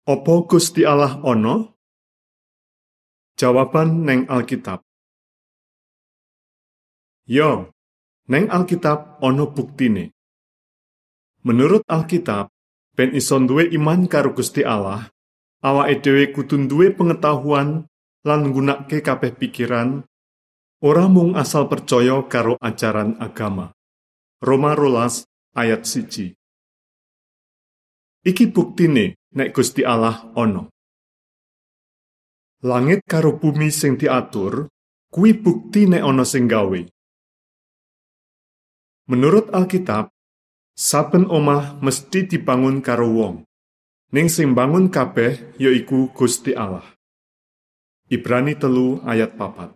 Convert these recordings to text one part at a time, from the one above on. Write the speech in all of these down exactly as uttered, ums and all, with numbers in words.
Apa Gusti Allah ana? Jawaban neng Alkitab. Yo, neng Alkitab ana buktine. Menurut Alkitab, ben iso duwe iman karo Gusti Allah, awake dhewe kudu duwe pengetahuan lan nggunakake kabeh pikiran, ora mung asal percaya karo ajaran agama. Roma rolas ayat siji. Iki buktine nek Gusti Allah ana. Langit karo bumi sing diatur, kuwi bukti nek ana sing gawe. Menurut Alkitab, saben omah mesti dibangun karo wong. Ning sing bangun kabeh yaiku Gusti Allah. Ibrani telu ayat papat.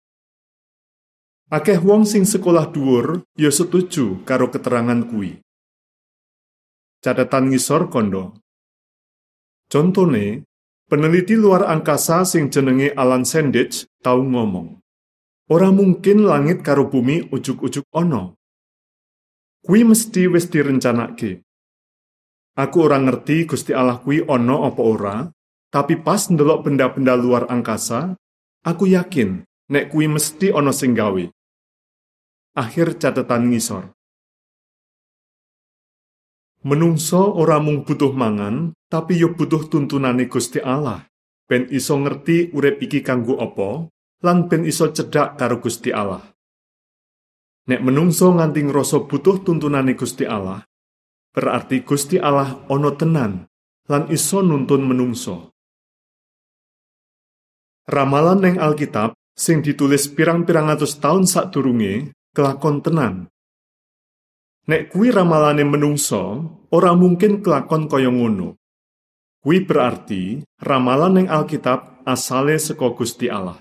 Akeh wong sing sekolah dhuwur ya setuju karo keterangan kuwi. Catatan ngisor kondo. Contone, peneliti luar angkasa sing jenenge Alan Sandage tau ngomong, ora mungkin langit karo bumi ujug-ujug ana. Kuwi mesti wis direncanake. Aku ora ngerti Gusti Allah kuwi ana apa ora, tapi pas ndelok benda-benda luar angkasa, aku yakin nek kuwi mesti ana sing gawe. Akhir catatan ngisor. Menungso ora mung butuh mangan, tapi yo butuh tuntunane Gusti Allah, ben iso ngerti urip iki kanggo apa, lan ben iso cedhak karo Gusti Allah. Nek menungso nganti ngrasa butuh tuntunane Gusti Allah, berarti Gusti Allah ana tenan, lan iso nuntun menungso. Ramalan neng Alkitab sing ditulis pirang-pirang atus taun sadurunge kelakon tenan. Nek kuwi ramalane menungso, ora mungkin kelakon kaya ngono. Kuwi berarti ramalan ning Alkitab asale saka Gusti Allah.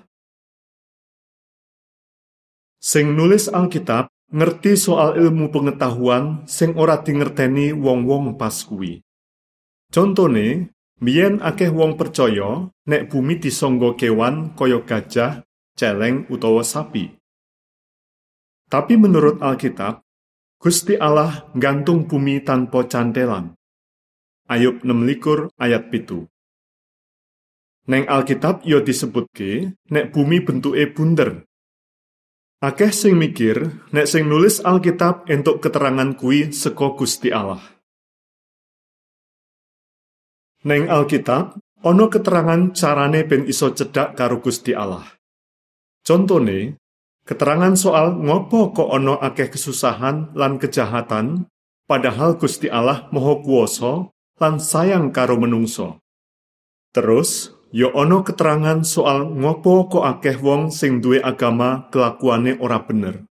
Sing nulis Alkitab ngerti soal ilmu pengetahuan sing ora dingerteni wong-wong pas kuwi. Contone, biyen akeh wong percaya nek bumi disangga kewan kaya gajah, celeng utawa sapi. Tapi menurut Alkitab, Gusti Allah nggantung bumi tanpa cantelan. Ayub enam likur ayat pitu. Neng Alkitab yo disebutke nek bumi bentuke bunder. Akeh sing mikir nek sing nulis Alkitab entuk keterangan kuwi saka Gusti Allah. Neng Alkitab ana keterangan carane ben iso cedhak karo Gusti Allah. Contone, keterangan soal ngopo kok ana akeh kesusahan lan kejahatan, padahal Gusti Allah Maha Kuwasa lan sayang karo menungso. Terus, ya ana keterangan soal ngopo kok akeh wong sing duwe agama kelakuane ora bener.